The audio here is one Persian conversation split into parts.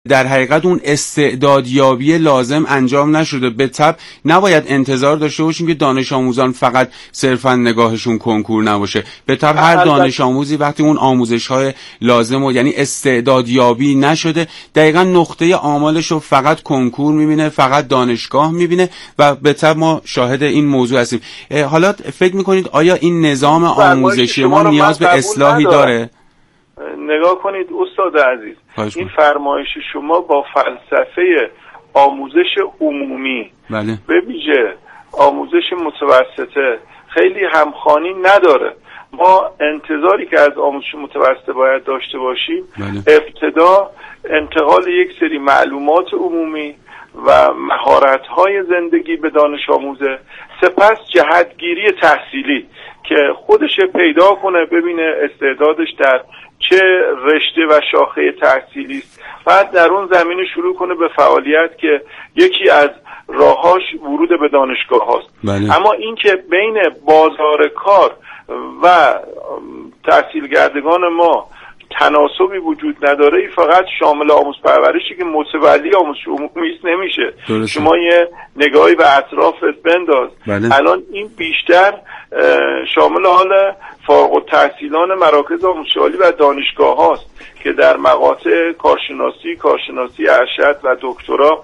در حقیقت اون استعدادیابی لازم انجام نشده. به طبع نباید انتظار داشته باشیم که دانش آموزان فقط صرفا نگاهشون کنکور نباشه. به طبع هر دانش آموزی وقتی اون آموزش‌های لازم و یعنی استعدادیابی نشده، دقیقاً نقطه آمالش رو فقط کنکور می‌بینه، فقط دانشگاه می‌بینه و به طبع ما شاهد این موضوع هستیم. حالا فکر می‌کنید آیا این نظام آموزشی ما نیاز به اصلاحی داره؟ نگاه کنید استاد عزیز، این فرمایش شما با فلسفه آموزش عمومی به ویژه آموزش متوسطه خیلی همخوانی نداره. ما انتظاری که از آموزش متوسطه باید داشته باشیم ابتدا انتقال یک سری معلومات عمومی و مهارت‌های زندگی به دانش آموزه، سپس جهتگیری تحصیلی که خودش پیدا کنه، ببینه استعدادش در چه رشته و شاخه تحصیلی است، بعد در اون زمینه شروع کنه به فعالیت که یکی از راهاش ورود به دانشگاه هاست. اما این که بین بازار کار و تحصیلگردگان ما تناسبی وجود نداره، این فقط شامل آموز پرورشی که متولی آموزش عمومی است نمیشه. شما یه نگاهی به اطرافت بنداز. الان این بیشتر شامل حال فارغ التحصیلان مراکز آموزش عالی و دانشگاه هاست که در مقاطع کارشناسی ارشد و دکترا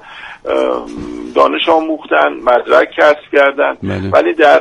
دانش آموختن، مدرک کسب کردن، ولی در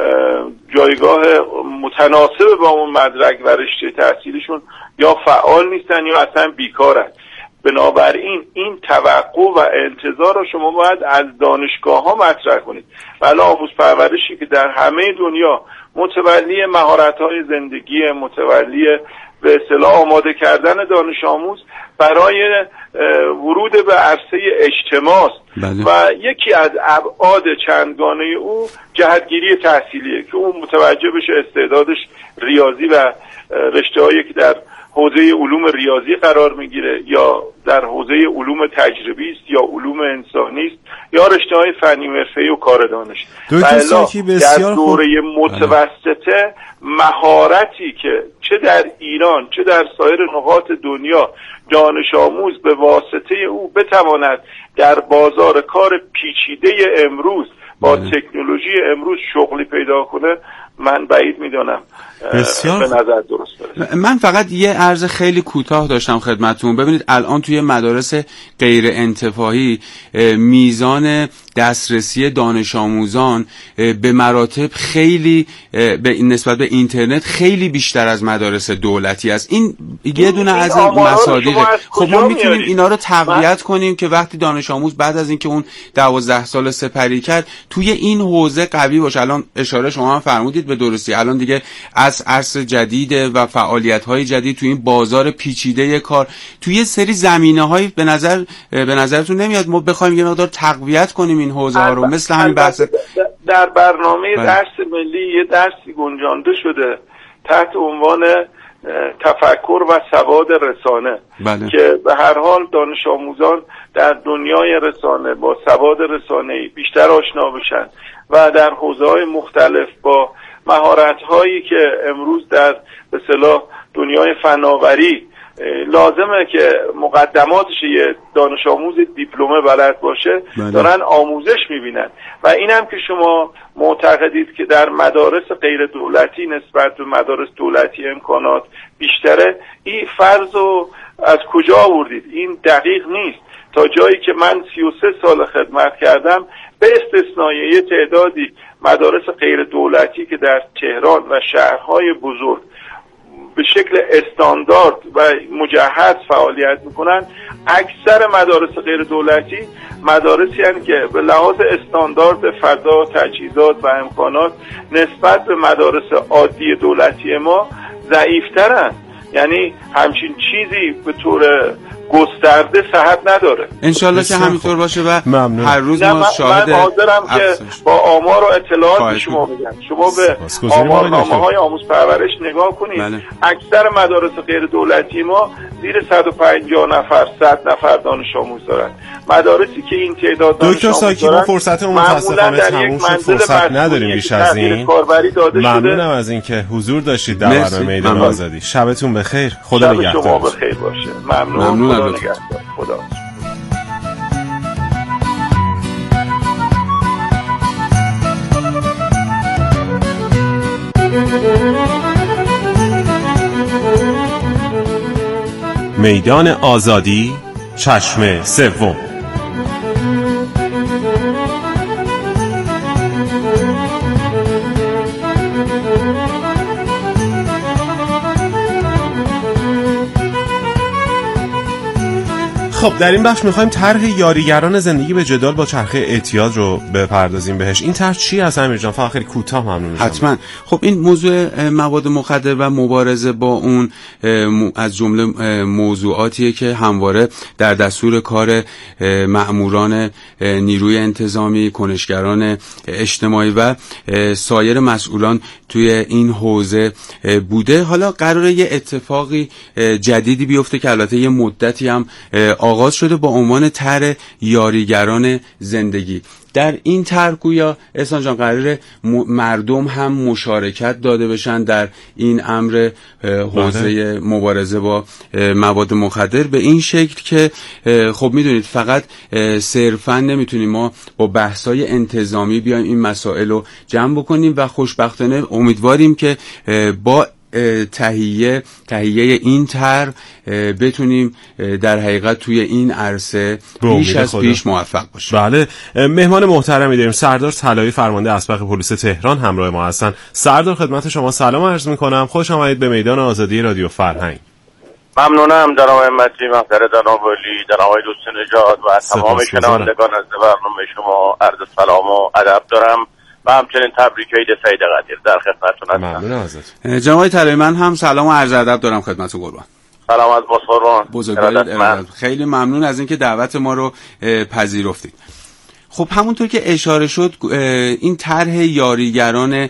جایگاه متناسب با اون مدرک و رشته تحصیلشون یا فعال نیستن یا اصلا بیکارن. بنابراین این توقع و انتظار رو شما باید از دانشگاه ها مطرح کنید. بله، آموز پرورشی که در همه دنیا متولی مهارت‌های زندگی، متولی به اصطلاح آماده کردن دانش آموز برای ورود به عرصه اجتماع و یکی از ابعاد چندگانه او جهتگیری تحصیلیه که اون متوجه بشه استعدادش ریاضی و رشته‌هایی که در حوزه علوم ریاضی قرار میگیره یا در حوزه علوم تجربی است یا علوم انسانی است یا رشته‌های فنی حرفه‌ای و کار دانش. در دوره متوسطه مهارتی که چه در ایران چه در سایر نقاط دنیا دانش آموز به واسطه او بتواند در بازار کار پیچیده امروز با تکنولوژی امروز شغلی پیدا کنه، من بعید میدانم به نظر درست برسه. من فقط یه عرض خیلی کوتاه داشتم خدمتتون. ببینید الان توی مدارس غیر انتفاعی میزان دسترسی دانش آموزان به مراتب خیلی به نسبت به اینترنت خیلی بیشتر از مدارس دولتی است. این یه دونه از این مصادیقه. خب ما میتونیم اینا رو تقویت کنیم که وقتی دانش آموز بعد از اینکه اون 12 سال سپری کرد توی این حوزه قوی باشه. الان اشاره شما هم فرمودید به درستی، الان دیگه از عصر جدید و فعالیت‌های جدید توی این بازار پیچیده کار توی یه سری زمینه‌های به نظرتون نمیاد ما بخوایم یه مقدار تقویت کنیم این حوزه ها رو؟ مثل همین بحث در برنامه درس ملی یه درسی گنجانده شده تحت عنوان تفکر و سواد رسانه که به هر حال دانش آموزان در دنیای رسانه با سواد رسانه‌ای بیشتر آشنا بشن و در حوزه‌های مختلف با مهارت‌هایی که امروز در به اصطلاح دنیای فناوری لازمه که مقدماتش یه دانش آموز دیپلمه بلد باشه دارن آموزش میبینن. و اینم که شما معتقدید که در مدارس غیر دولتی نسبت به مدارس دولتی امکانات بیشتره، این فرضو از کجا آوردید؟ این دقیق نیست. تا جایی که من 33 سال خدمت کردم به استثنای یه تعدادی مدارس غیر دولتی که در تهران و شهرهای بزرگ به شکل استاندارد و مجهز فعالیت میکنن، اکثر مدارس غیر دولتی مدارسی هستند که به لحاظ استاندارد فضا، تجهیزات و امکانات نسبت به مدارس عادی دولتی ما ضعیفترن. یعنی همچین چیزی به طور گسترده صحت نداره. انشالله که همینطور باشه و هر روز ما شاهد من حاضرم که با آمار و اطلاعات به شما بگم. شما به آمارنامه‌های آموز پرورش نگاه کنید. اکثر مدارس غیر دولتی ما زیر 150 نفر 100 نفر دانش آموز دارن. مدارسی که این تعداد دانش دکتر ساکی ما فرصتمون متاسفانه تموم شد، فرصت نداریم بیش از این. ممنونم از اینکه حضور داشتید در برنامه میدان آزادی. شبتون بخیر. خدا نگهدار. شما بخیر باشه. ممنون. خدا نگهدار. خدا. میدان آزادی چشم سوم. خب در این بخش میخوایم طرح یاریگران زندگی به جدال با چرخه اعتیاد رو بپردازیم بهش. این طرح چی هست امیر جان؟ فقط خیلی کوتاه ممنون میشم. حتما. خب این موضوع مواد مخدر و مبارزه با اون از جمله موضوعاتیه که همواره در دستور کار مأموران نیروی انتظامی، کنشگران اجتماعی و سایر مسئولان توی این حوزه بوده. حالا قراره یه اتفاقی جدیدی بیفته که البته یه مدتی هم آغاز شده با عنوان طرح یاریگران زندگی. در این طرح گویا احسان جان قراره مردم هم مشارکت داده بشن در این امر حوزه مبارزه با مواد مخدر، به این شکل که خب میدونید فقط صرفا نمیتونیم ما با بحث‌های انتظامی بیایم این مسائل رو جمع بکنیم و خوشبختانه امیدواریم که با تهیه این طرح بتونیم در حقیقت توی این عرصه بیش از پیش موفق باشیم. بله، مهمان محترمی داریم. سردار طلایی، فرمانده اسبق پلیس تهران همراه ما هستن. سردار خدمت شما سلام عرض میکنم. خوش آمدید به میدان آزادی رادیو فرهنگ. ممنونم جناب همتی، محترم جناب ولی، جناب دوست نجات و تمام شنوندگان از برنامه شما عرض سلام و ادب دارم و همچنین تبریک عید سعید قدیر در خدمتتون هستم. ممنون ازت. جناب طلایی، من هم سلام و عرض ادب دارم خدمتتون قربان. سلام از بزرگواران. بزرگوارید. خیلی ممنون از اینکه دعوت ما رو پذیرفتید. خب همونطور که اشاره شد این طرح یاریگران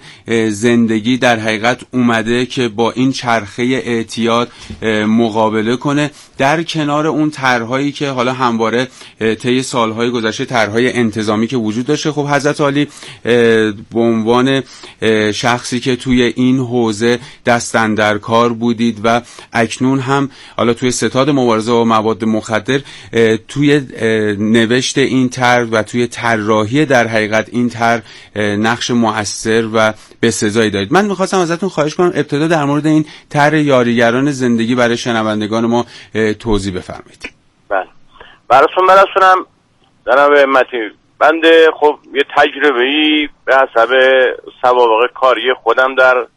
زندگی در حقیقت اومده که با این چرخه اعتیاد مقابله کنه، در کنار اون طرح‌هایی که حالا همواره طی سالهای گذشته طرح‌های انتظامی که وجود داشته. خب حضرت عالی به عنوان شخصی که توی این حوزه دست اندر کار بودید و اکنون هم حالا توی ستاد مبارزه با مواد مخدر توی نوشت این طرح و توی طراحی در حقیقت این طرح نقش مؤثر و بسزایی دارید. من می‌خواستم ازتون خواهش کنم ابتدا در مورد این طرح یاریگران زندگی برای شنوندگان ما توضیح بفرمایید. بله. براتون برسونم جناب همتی. بنده خب یه تجربه‌ای به حسب سوابق کاری خودم در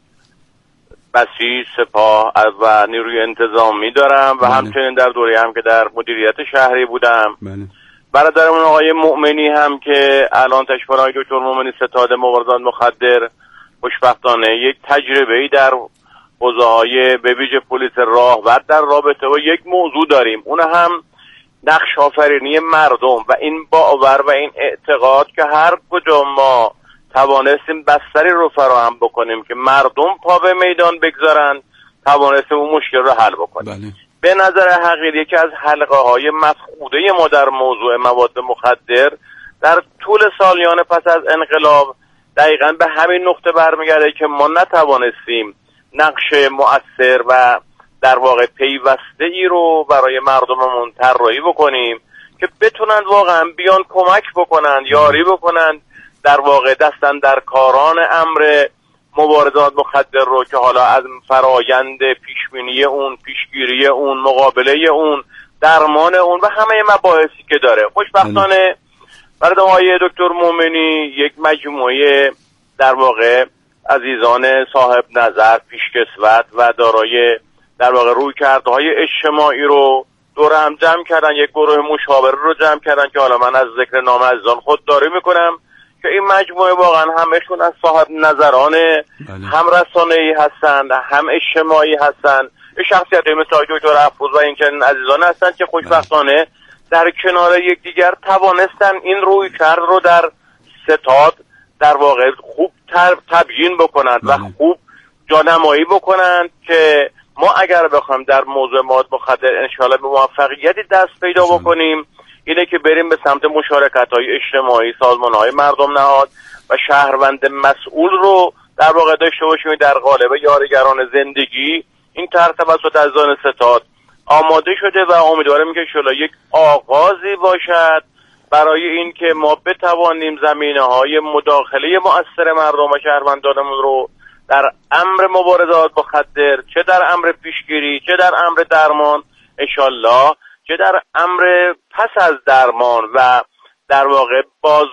بسیج، سپاه و نیروی انتظامی دارم و همچنین در دوره هم که در مدیریت شهری بودم. برادرمون آقای مؤمنی هم که الان تشکرهای دکتر مؤمنی ستاد مبارزات مخدر خوشبختانه یک تجربه‌ای در حوزه‌های به ویژه پلیس راهور در رابطه با یک موضوع داریم، اون هم نقش آفرینی مردم و این باور و این اعتقاد که هر کجا ما توانستیم بستری رو فراهم بکنیم که مردم پا به میدان بگذارن، توانستیم اون مشکل رو حل بکنیم. بله. به نظر حقیر یکی از حلقه های مفقوده ما در موضوع مواد مخدر در طول سالیان پس از انقلاب دقیقاً به همین نقطه برمیگرده که ما نتوانستیم نقش مؤثر و در واقع پیوسته ای رو برای مردممون طراحی بکنیم که بتونن واقعا بیان کمک بکنن، یاری بکنن در واقع دستن در کاران امر مبارزات مخدر رو که حالا از فرایند پیشبینی اون، پیشگیری اون، مقابله اون، درمان اون و همه مباحثی که داره. خوشبختانه برای آقای دکتر مومنی یک مجموعه در واقع عزیزان صاحب نظر، پیشکسوت و دارای در واقع رویکردهای اجتماعی رو دور هم جمع کردن، یک گروه مشاوره رو جمع کردن که حالا من از ذکر نام عزیزان خودداری میکنم که این مجموعه واقعا همشون از صاحب نظران هم رسانه‌ای هستن، هم اجتماعی هستن، شخصیت‌های مثل دکتر افروز و این چنین عزیزان هستن که خوشبختانه در کنار یکدیگر توانستن این رویکرد رو در ستاد در واقع خوب تبیین بکنند و خوب جانمایی بکنند که ما اگر بخوایم در موضوع مواد مخدر انشاءالله به موفقیتی دست پیدا بکنیم اینه که بریم به سمت مشارکت‌های اجتماعی، سازمان‌های مردم نهاد و شهروند مسئول رو در واقع داشته باشیم در قالب یاریگران زندگی. این طرح توسط عزیزان ستاد آماده شده و امیدوارم که انشاءالله یک آغازی باشد برای این که ما بتوانیم زمینه‌های مداخله مؤثر مردم و شهروندانمون رو در امر مبارزات مخدر، چه در امر پیشگیری چه در امر درمان انشالله که در امر پس از درمان و در واقع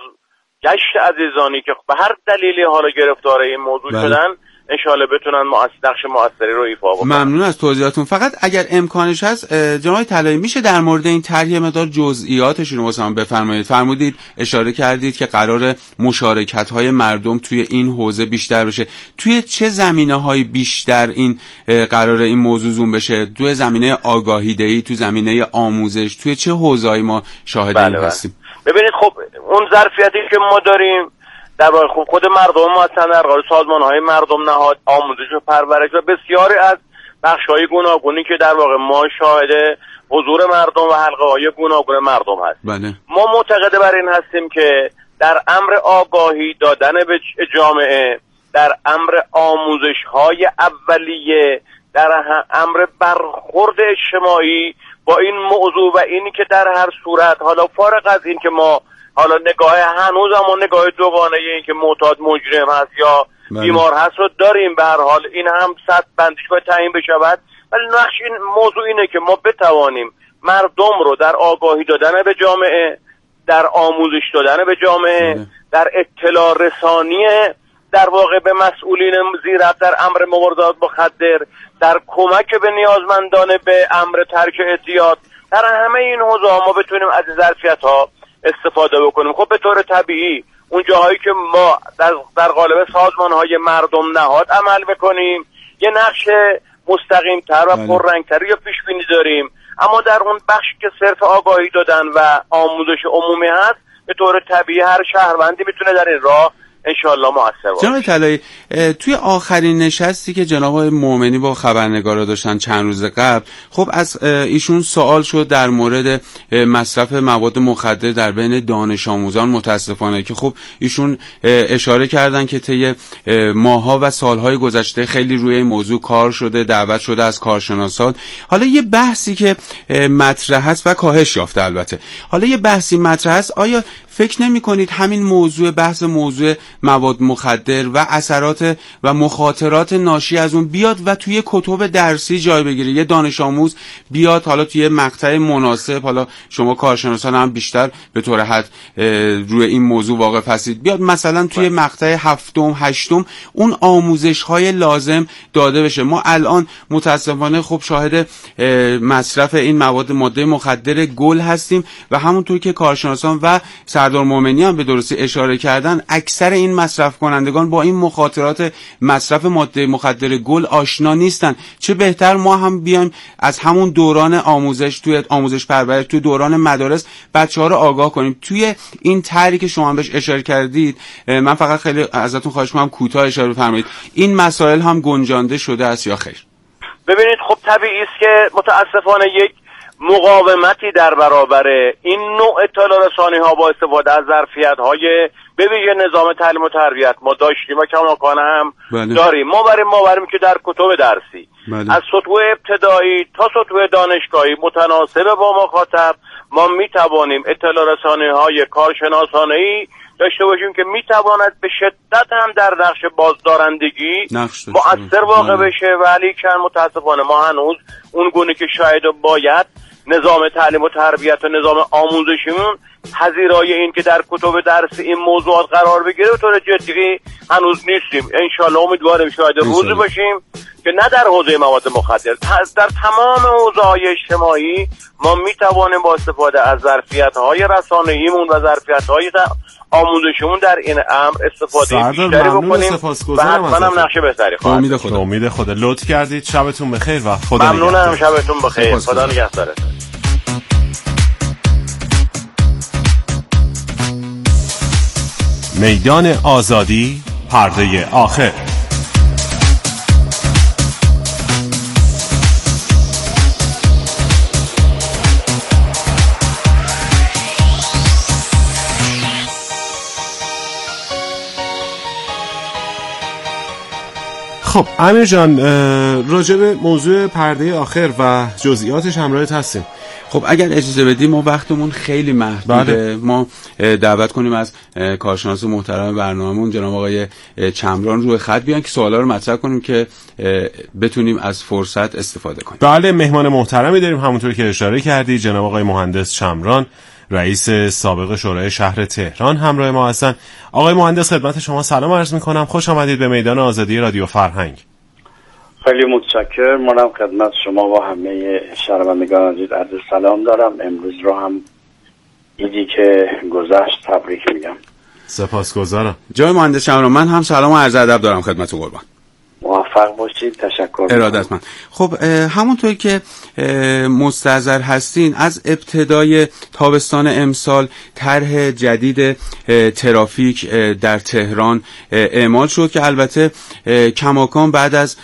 بازگشت عزیزانی که به هر دلیلی حالا گرفتار این موضوع شدن انشالله بتونن نقش مؤثری رو ایفا بکنن. ممنون از توضیحاتون. فقط اگر امکانش هست جناب طلایی میشه در مورد این طرح مقدار جزئیاتش رو مثلا بفرمایید؟ فرمودید اشاره کردید که قرار مشارکت‌های مردم توی این حوزه بیشتر بشه. توی چه زمینه‌های بیشتر این قرار این موضوع زوم بشه؟ توی زمینه آگاهی دهی، توی زمینه آموزش، توی چه حوزه‌ای ما شاهد این هستیم؟ ببینید خب اون ظرفیتی که ما داریم در واقع خب خود مردم ما هستن، در واقع سازمان‌های مردم نهاد، آموزش و پرورش و بسیاری از بخش‌های گوناگونی که در واقع ما شاهد حضور مردم و حلقه‌های گوناگون مردم هست. بله. ما معتقد بر این هستیم که در امر آگاهی دادن به جامعه، در امر آموزش‌های اولیه، در امر برخورد اجتماعی با این موضوع و اینی که در هر صورت حالا فارغ از این که ما حالا نگاه هنوز هم نگاه دوگانه این که معتاد مجرم هست یا بیمار هست رو داریم، به هر حال این هم سطح بندیش باید تعیین بشود، ولی نقش این موضوع اینه که ما بتوانیم مردم رو در آگاهی دادن به جامعه، در آموزش دادن به جامعه، در اطلاع رسانی در واقع به مسئولین زیرفت در امر مواردات مخدر، در کمک به نیازمندان به امر ترک اعتیاد، در همه این حوزه ما بتونیم از ظرفیت‌ها استفاده بکنیم. خب به طور طبیعی اون جاهایی که ما در قالب سازمان‌های مردم نهاد عمل بکنیم یه نقش مستقیم‌تر و پررنگ‌تری پیش بینی داریم، اما در اون بخشی که صرف آگاهی دادن و آموزش عمومی هست به طور طبیعی هر شهروندی میتونه در این راه انشالله مؤثر باشه. جناب طلایی، توی آخرین نشستی که جناب آقای مومنی با خبرنگارا داشتن چند روز قبل، خب از ایشون سوال شد در مورد مصرف مواد مخدر در بین دانش آموزان، متاسفانه که خب ایشون اشاره کردن که طی ماه‌ها و سال‌های گذشته خیلی روی این موضوع کار شده، دعوت شده از کارشناسان. حالا یه بحثی که مطرح هست و کاهش یافته البته، حالا یه بحثی مطرح هست، آیا فکر نمی کنید همین بحث موضوع مواد مخدر و اثرات و مخاطرات ناشی از اون بیاد و توی کتب درسی جای بگیره؟ یه دانش آموز بیاد حالا توی مقطع مناسب، حالا شما کارشناسان هم بیشتر به طور حد روی این موضوع واقف هستید، بیاد مثلا توی مقطع 7م 8م اون آموزش های لازم داده بشه. ما الان متاسفانه خب شاهد مصرف این ماده مخدر گل هستیم و همونطور که کارشناسان و سردار مومنی هم به درستی اشاره کردن، اکثر این مصرف کنندگان با این مخاطرات مصرف ماده مخدر گل آشنا نیستن. چه بهتر ما هم بیایم از همون دوران آموزش، توی آموزش پرورش، توی دوران مدارس بچه‌ها رو آگاه کنیم. توی این طرحی که شما بهش اشاره کردید، من فقط خیلی ازتون خواهش می‌کنم کوتاه اشاره بفرمایید، این مسائل هم گنجانده شده است یا خیر؟ ببینید خب طبیعی است که متاسفانه یک مقاومتی در برابر این نوع اطلاع رسانی ها با استفاده از ظرفیت های به ویژه نظام تعلیم و تربیت ما داشتیم و کماکان هم داریم. ما بریم که در کتب درسی از سطوح ابتدایی تا سطوح دانشگاهی متناسب با مخاطب ما میتوانیم اطلاع رسانی های کارشناسانه‌ای داشته باشیم که میتواند به شدت هم در نقش بازدارندگی مؤثر واقع بشه، ولی که متاسفانه ما هنوز اون گونه که شاید باید نظام تعلیم و تربیت و نظام آموزشیمون پذیرای این که در کتب درسی این موضوعات قرار بگیره به طور جدی هنوز نیستیم. انشالله امیدواریم شاید روزی باشیم که نه در حوزه مواد مخدر، در تمام حوزه‌های اجتماعی ما میتوانیم با استفاده از ظرفیت‌های رسانه‌ایمون و ظرفیت‌های آموزشمون در این امر استفاده بیشتری بکنیم و حتما هم نقش بهتری خواهد داشت. امید خدا. لطف کردید. شبتون بخیر و خدا نگهدار. ممنونم. شبتون بخیر. خدا نگهدارتون. میدان آزادی، پرده آخر. خب امیر جان، راجع به موضوع پرده آخر و جزئیاتش همراهت هستیم. خب اگر اجازه بدیم ما وقتمون خیلی محدوده. ما دعوت کنیم از کارشناس محترم برنامه‌مون جناب آقای چمران روی خط بیان که سوالا رو مطرح کنیم که بتونیم از فرصت استفاده کنیم. بله، مهمان محترمی داریم همونطور که اشاره کردی، جناب آقای مهندس چمران، رئیس سابق شورای شهر تهران همراه ما هستن. آقای مهندس خدمت شما سلام عرض می‌کنم. خوش آمدید به میدان آزادی رادیو فرهنگ. خیلی متشکرم. منم خدمت شما و همه شنوندگان عزیز عرض سلام دارم. امروز رو هم ایدی که گذشت تبریک میگم. سپاسگزارم. جناب مهندس چمران، من هم سلام و عرض ادب دارم خدمت قربان. موفق باشید. تشکر. ارادتمند. خب همونطور که مستحضر هستین از ابتدای تابستان امسال طرح جدید ترافیک در تهران اعمال شد که البته کماکان بعد از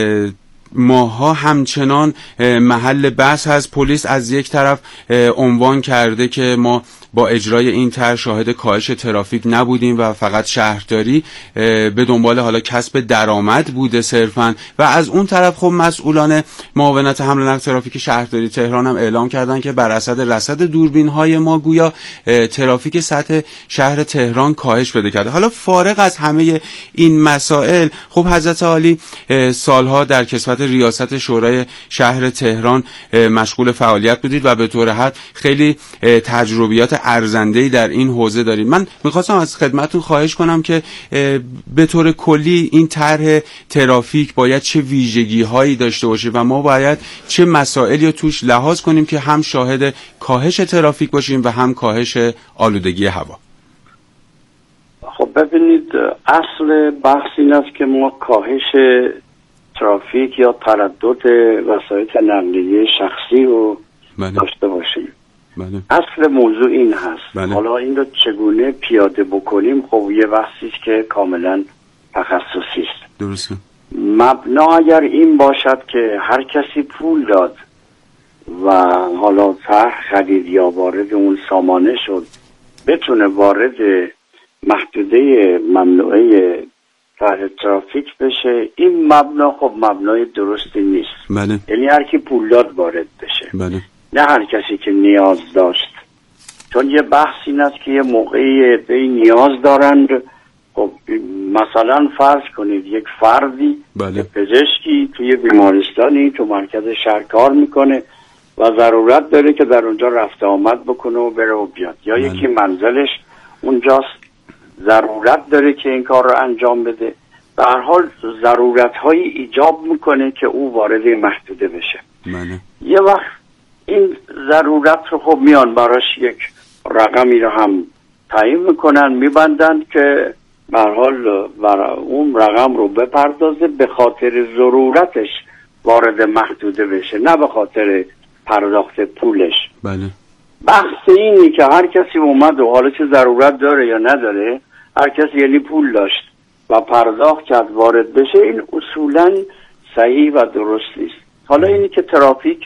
ماها همچنان محل بحث هست. پلیس از یک طرف عنوان کرده که ما با اجرای این طرح شاهد کاهش ترافیک نبودیم و فقط شهرداری به دنبال حالا کسب درآمد بوده صرفاً، و از اون طرف خب مسئولان معاونت حمل و نقل ترافیک شهرداری تهران هم اعلام کردن که بر اثر رصد دوربین‌های ما گویا ترافیک سطح شهر تهران کاهش پیدا کرده. حالا فارغ از همه این مسائل، خب حضرت عالی سالها در کسوت ریاست شورای شهر تهران مشغول فعالیت بودید و به طور حد خیلی تجربیات ارزنده‌ای در این حوزه دارید. من می‌خواستم از خدمتتون خواهش کنم که به طور کلی این طرح ترافیک باید چه ویژگی‌هایی داشته باشه و ما باید چه مسائلی رو توش لحاظ کنیم که هم شاهد کاهش ترافیک باشیم و هم کاهش آلودگی هوا. خب ببینید، اصل بحث این است که ما کاهش ترافیک یا تردد وسایل نقلیه شخصی رو داشته باشیم. بله. اصل موضوع این هست. بله. حالا این رو چگونه پیاده بکنیم خب یه بحثی که کاملا تخصصی است. درسته. مبنا اگر این باشد که هر کسی پول داد و حالا طرح خرید یا وارد اون سامانه شد بتونه وارد محدوده ممنوعه طرح ترافیک بشه، این مبنا خب مبنای درستی نیست. بله. یعنی هر کی پول داد وارد بشه. بله. نه هر کسی که نیاز داشت. چون یه بحث این است که یه موقعی به نیاز دارند. خب مثلا فرض کنید یک فردی بله. پزشکی توی بیمارستانی تو مرکز شهر کار میکنه و ضرورت داره که در اونجا رفت آمد بکنه و بره و بیاد، یا بله. یکی منزلش اونجاست ضرورت داره که این کار رو انجام بده. به هر حال ضرورت‌هایی ایجاب میکنه که او وارد محدوده بشه. بله. یه وقت این ضرورت رو خب میان براش یک رقمی رو هم تعیین میکنن، میبندن که به هر حال اون رقم رو بپردازه به خاطر ضرورتش وارد محدوده بشه، نه به خاطر پرداخت پولش. بله. بحث اینی که هر کسی اومد و حالا چه ضرورت داره یا نداره، هر کسی یعنی پول داشت و پرداخت کرد وارد بشه، این اصولاً صحیح و درست نیست. حالا اینی که ترافیک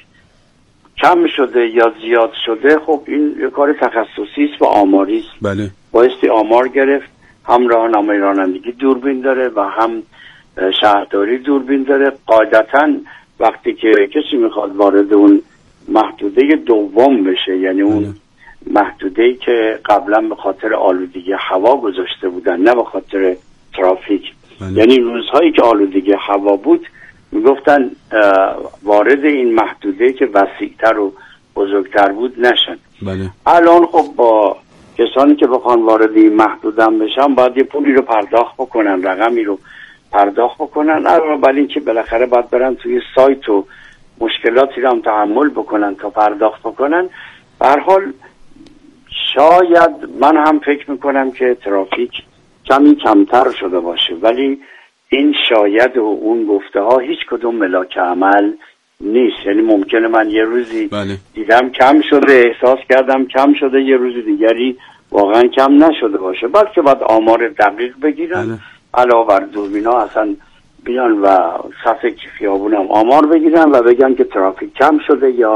کم شده یا زیاد شده، خب این یه کار تخصصی است و آماری است. بله. بایستی آمار گرفت. هم راهنمای رانندگی دوربین داره و هم شهرداری دوربین داره. قاعدتاً وقتی که کسی میخواد وارد اون محدوده دوم بشه، یعنی اون محدوده‌ای که قبلا به خاطر آلودگی هوا گذاشته بودن نه به خاطر ترافیک، یعنی روزهایی که آلودگی هوا بود میگفتن وارد این محدوده که وسیع‌تر و بزرگتر بود نشن. بله. الان خب با کسانی که بخوان وارد این محدودن بشن باید یه پولی رو پرداخت بکنن، رقمی رو پرداخت بکنن، ولی اینکه بالاخره باید برن توی سایت و مشکلاتی رو هم تحمل بکنن تا پرداخت بکنن. به هر حال شاید من هم فکر میکنم که ترافیک کمی کمتر شده باشه، ولی این شاید و اون گفته ها هیچ کدوم ملاک عمل نیست. یعنی ممکنه من یه روزی دیدم کم شده، احساس کردم کم شده، یه روز دیگری واقعا کم نشده باشه. بلکه باید آمار دقیق بگیرن، علاوه بر دوربینا اصلا بیان و صفحه خیابون هم آمار بگیرن و بگن که ترافیک کم شده یا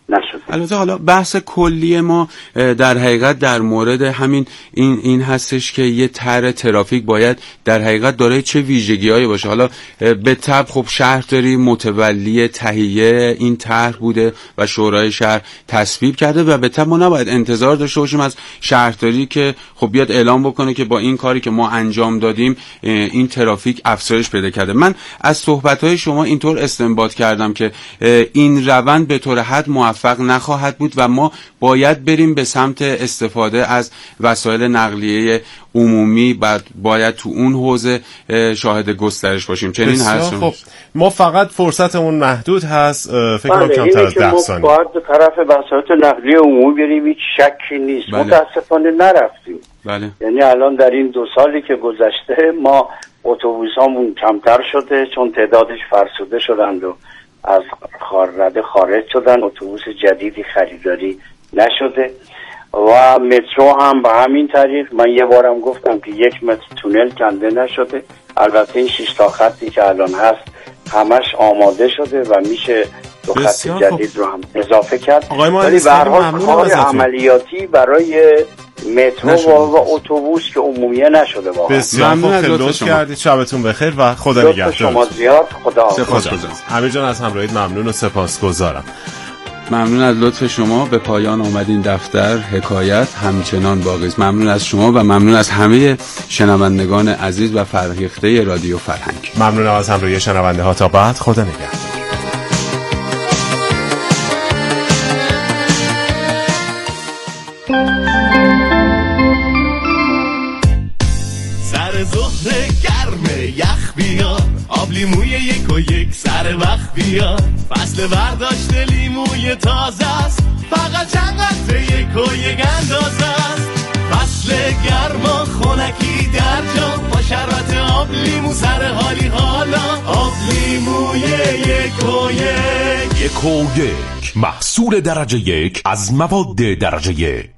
نشده. البته حالا بحث کلی ما در حقیقت در مورد همین این هستش که یه طرح ترافیک باید در حقیقت داره چه ویژگی‌هایی باشه. حالا به طبع خب شهرداری متولی تهیه این طرح بوده و شورای شهر تصویب کرده و به طبع ما نباید انتظار داشته باشیم از شهرداری که خب بیاد اعلام بکنه که با این کاری که ما انجام دادیم این ترافیک افزایش پیدا کرده. من از صحبت‌های شما اینطور استنباط کردم که این روند به طور حد موفق نخواهد بود و ما باید بریم به سمت استفاده از وسایل نقلیه عمومی، بعد باید تو اون حوزه شاهد گسترش باشیم. چنین هست. خب ما فقط فرصتمون محدود هست، فکر کنم کمتر از 10 ثانیه. ما باید به طرف وسایل نقلیه عمومی بریم، هیچ شکی نیست. متاسفانه نرفتیم. بله. یعنی الان در این 2 سالی که گذشته ما اتوبوسامون کمتر شده چون تعدادش فرسوده شدند و از رده خارج شدن، اتوبوس جدیدی خریداری نشده و مترو هم به همین طریق. من یه بارم گفتم که 1 متر تونل کنده نشده. البته این 6 تا خطی که الان هست همش آماده شده و میشه 2 خط جدید رو هم اضافه کرد. ولی به هر حال کار عملیاتی برای مترو و اتوبوس که عمومیه نشده. واقعا بسیار لطف کردید. شبتون بخیر و خدا نگهدار. شما زیاد. خدا امیر جان از همراهیت ممنون و سپاسگزارم. ممنون از لطف شما. به پایان آمد این دفتر، حکایت همچنان باقی است. ممنون از شما و ممنون از همه شنوندگان عزیز و فرهیخته رادیو فرهنگ. ممنونم از همراهی شنونده ها. تا بعد، خدا نگهدار. سر ظهر گرم یخ بیار، آب لیموی 1 و 1 سر وقت بیار. فصل برداشت لیموی تازه است، فقط چند قطره 1 و 1 اندازه است. فصل گرما خنکی در جا، با شربت آب لیمو سر حالی حالا. آب لیموی 1 و 1. 1 و 1 محصول درجه 1 از مواد درجه 1.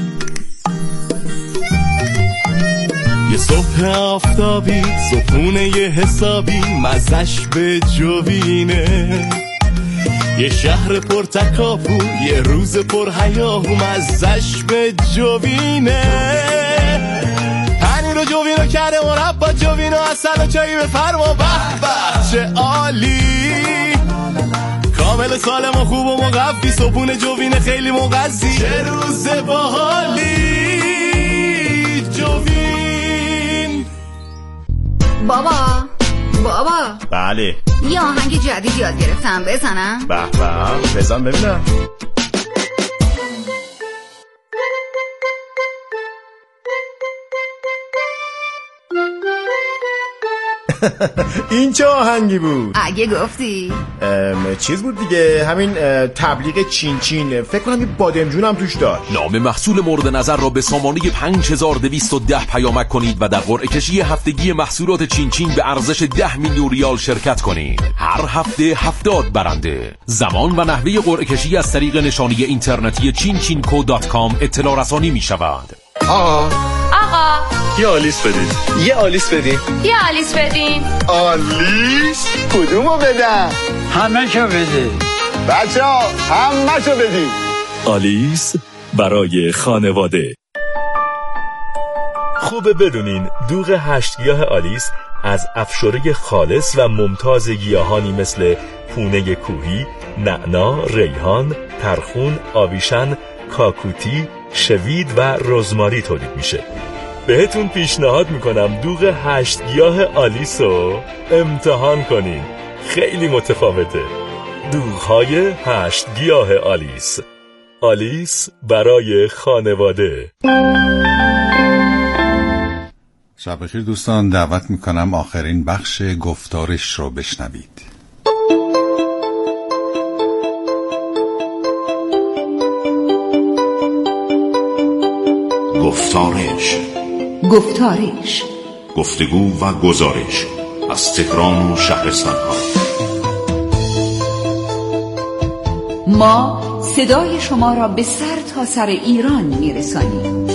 یه صبح آفتابی، صبحونه یه حسابی، مزش به جوینه. یه شهر پر تکاپو، یه روز پر هیاهو، مزش به جوینه. پنیر و جوینو کرده مربا، جوینو اصل و چایی بفرما. به به چه عالی، کامل سالم و خوب و مقوی، صبحونه جوینه خیلی مغذی. چه روز باحالی جوین. بابا بله، یه آهنگ جدید یاد گرفتم، بزنم؟ به به، بزن ببینم. این چه آهنگی بود؟ اگه گفتی چیز بود دیگه، همین تبلیغ چین چین. فکر کنم یه بادمجون هم توش داشت. نام محصول مورد نظر را به سامانه 5210 پیامک کنید و در قرعه کشی هفتگی محصولات چین چین به ارزش 10 میلیون ریال شرکت کنید. هر هفته 70 برنده. زمان و نحوه قرعه کشی از طریق نشانی اینترنتی chinchinco.com اطلاع رسانی می شود. آقا یه آلیس بدین. یه آلیس بدین. یه آلیس بدین. آلیس؟ کدومو بدم؟ همه شو بدین. بچه ها همه شو بدین. آلیس برای خانواده. خوبه بدونین دوغ 8 گیاه آلیس از افشوره خالص و ممتاز گیاهانی مثل پونه کوهی، نعنا، ریحان، ترخون، آویشن، کاکوتی، شوید و رزماری تولید میشه. بهتون پیشنهاد میکنم دوغ 8 گیاه آلیس رو امتحان کنین. خیلی متفاوته. دوغ‌های 8 گیاه آلیس. آلیس برای خانواده. شب بخیر دوستان، دعوت میکنم آخرین بخش گفتارش رو بشنوید. گفتارش گفتگو و گزارش از تهران و شهرستان‌ها. ما صدای شما را به سر تا سر ایران میرسانیم.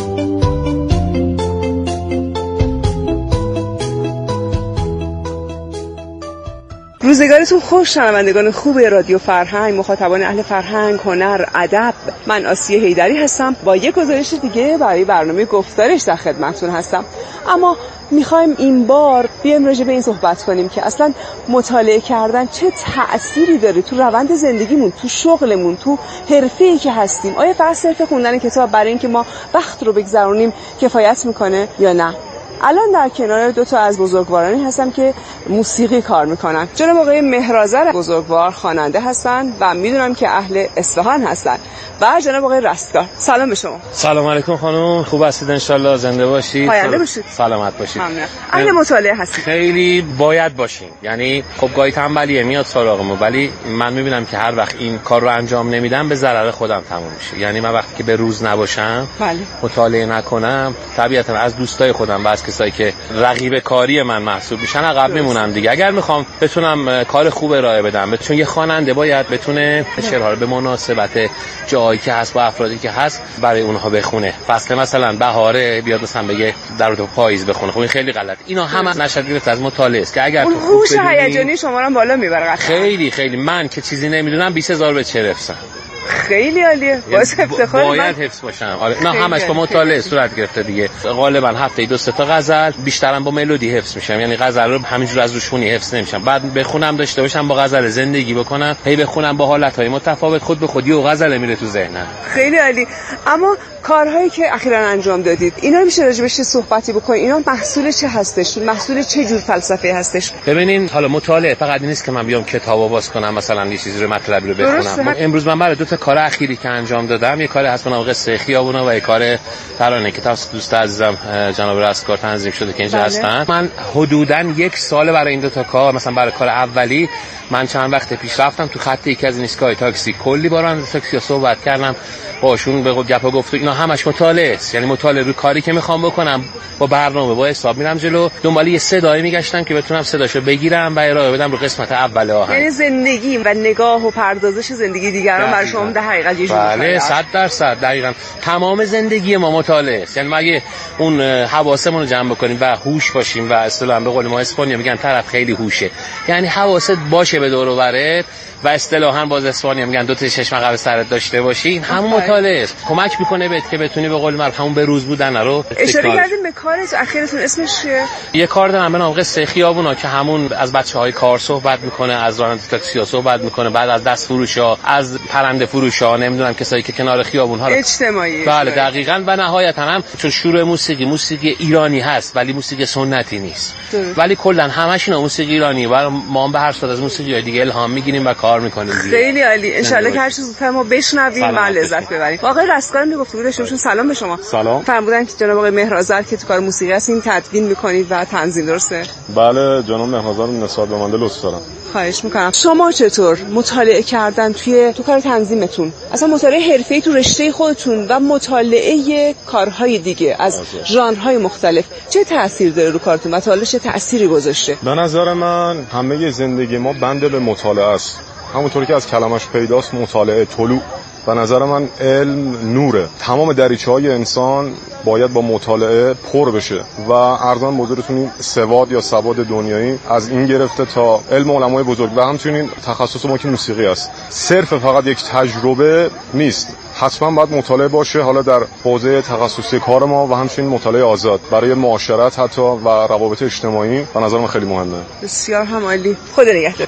روزگارتون خوش شنوندگان خوب رادیو فرهنگ، مخاطبان اهل فرهنگ، هنر، ادب. من آسیه حیدری هستم. با یک گزارش دیگه برای برنامه گفتارش در خدمتتون هستم. اما میخوایم این بار بیایم راجع به این صحبت کنیم که اصلا مطالعه کردن چه تأثیری داره تو روند زندگیمون، تو شغلمون، تو حرفه‌ای که هستیم. آیا فقط صرف خوندن کتاب برای اینکه ما وقت رو بگذرونیم کفایت میکنه یا نه؟ الان در کنار دو تا از بزرگوارانی هستم که موسیقی کار میکنن. جناب آقای مهرآذر بزرگوار خواننده هستن و میدونم که اهل اصفهان هستن و جناب آقای رستگار. سلام به شما. سلام علیکم خانم، خوب هستید؟ انشالله زنده باشید، پاینده باشید، سلامت باشید. ممنون. اهل مطالعه هستید؟ خیلی باید باشیم. یعنی خب گاهی تنبلیه میاد سراغمون، ولی من میبینم که هر وقت این کار رو انجام نمیدم به ضرر خودم تموم میشه. یعنی من وقتی که به روز نباشم، مطالعه نکنم، طبیعتا از دوستای خودم و از کسایی که رقیب کاری من محسوب میشن عقب میمونم دیگه. اگر میخوام بتونم کار خوب ارائه بدم، چون یه خواننده باید بتونه شعرها رو به مناسبت جایی که هست با افرادی که هست برای اونها بخونه. فصل مثلا بهاره بیاد مثلا بگه در تو پاییز بخونه، خب این خیلی غلط. اینا همه نشد گرفت از مطالعه است که اگر اون هوش هیجانی شما رو بالا میبره. خیلی من که چیزی نمیدونم 20000 به چه رفتم. خیلی عالیه، باعث افتخار. باید حفظ باشم. آره نه همش با مطالعه صورت گرفته دیگه. غالبا هفته 2-3 تا غزل، بیشترم با ملودی حفظ میشم. یعنی غزل رو همینجور از روشونی حفظ نمیشم. بعد بخونم داشته باشم با غزل زندگی بکنم، هی بخونم با حالتهای متفاوت، خود به خودی و غزل میره تو ذهنم. خیلی عالی. اما کارهایی که اخیراً انجام دادید، اینا رو میشه راجع بهش صحبتی بکنید؟ اینا محصول چه هستش؟ محصول چه جور فلسفه هستش؟ ببینین حالا مطالعه فقط نیست که من بیام کتابو باز کنم مثلا یه چیزی رو مطلبی رو بخونم. امروز من برای 2 تا کار اخیری که انجام دادم، یه کار هست به نام قصه خیابونا و یه کار ترانه که توسط دوست عزیزم جناب رستگار تنظیم شده که اینجا هستن. من حدوداً 1 سال برای این 2 تا کار، مثلا برای کار اولی من چند وقت پیش رفتم تو خط یکی از این ایستگاه تاکسی، کلی با راننده تاکسی صحبت کردم، باشون به گپ و گفت. اینا همش مطالعه است. یعنی مطالعه رو کاری که میخوام بکنم با برنامه با حساب میرم جلو، دنبال یه صدایی میگشتم که بتونم صداشو بگیرم و ارائه بدم رو قسمت اول آهنگ. یعنی زندگی و نگاه و پردازش زندگی دیگران برای شما در حقیقت یه جوری. بله 100% دقیقاً. تمام زندگی ما مطالعه است. یعنی ما اگه اون حواسمون رو جمع بکنیم و هوش باشیم و اصطلاحاً به قول ما اسپانیا میگن طرف خیلی هوشه، یعنی حواست باشه به دور و برت و اصطلاحاً باز اسپانیا میگن 2 تا چشم عقب سرت داشته باشی، همون مطالعه است. کمک میکنه بهت که بتونی به قول معروف همون به روز بودن رو. اشاره کردیم به کارت اخیرتون، اسمش چیه؟ یه کار دارم به نام قصه خیابونا که همون از بچهای کار صحبت میکنه، از راننده تاکسی‌ها صحبت میکنه، بعد از دست فروشا، از پرنده فروشا، نمیدونم کسایی که کنار خیابون‌ها اجتماعی. بله دقیقاً. و نهایتاً هم چون شروع موسیقی ایرانی هست ولی موسیقی سنتی نیست، ولی کلا همش اینا موسیقی ایرانی و ما به هر صورت از موسیقی دیگه الهام میگیریم و کار میکنیم. خیلی عالی. ان شاءالله که هر چیز زودتر ما بشنویم و لذت ببریم. آقای رستگار میگفتید داشتون. سلام به شما. سلام. فرمودن که جناب آقای مهرآذر که تو کار موسیقی هستین تدوین میکنید و تنظیم، درسته؟ بله جناب مهرآذر نسبت به من لطف دارم. خواهش میکنم. شما چطور مطالعه کردن تو کار تنظیمتون، اصلا مطالعه حرفه‌ای تو رشته خودتون و مطالعه کارهای دیگه از ژانرهای مختلف چه تأثیر داره رو کارتون و تا حالا چه تأثیری گذاشته؟ به نظر من همه زندگی ما بنده به مطالعه است. همونطوری که از کلمش پیداست، مطالعه، طلوع. به نظر من علم نوره. تمام دریچه‌های انسان باید با مطالعه پر بشه و ارزان بزرگتون این سواد یا سواد دنیایی از این گرفته تا علم علمای بزرگ و همچنین تخصص ما که موسیقی است. صرف فقط یک تجربه نیست، حتما باید مطالعه باشه، حالا در حوزه تخصصی کار ما و همچنین مطالعه آزاد برای معاشرت حتی و روابط اجتماعی به نظر من خیلی مهمه. بسیار هم عالی. خدا نگهدار.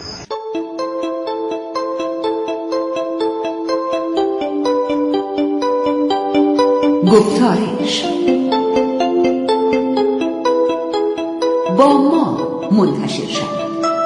گفتارش با ما منتشر شد.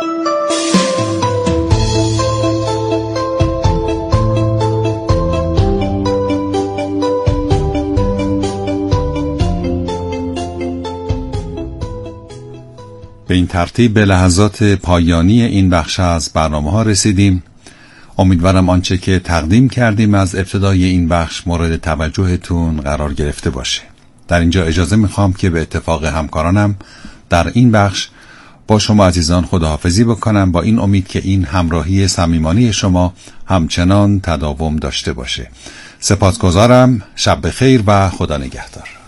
به این ترتیب به لحظات پایانی این بخش از برنامه‌ها رسیدیم. امیدوارم آنچه که تقدیم کردیم از ابتدای این بخش مورد توجهتون قرار گرفته باشه. در اینجا اجازه میخوام که به اتفاق همکارانم در این بخش با شما عزیزان خداحافظی بکنم، با این امید که این همراهی صمیمانه شما همچنان تداوم داشته باشه. سپاسگزارم. شب بخیر و خدا نگهدار.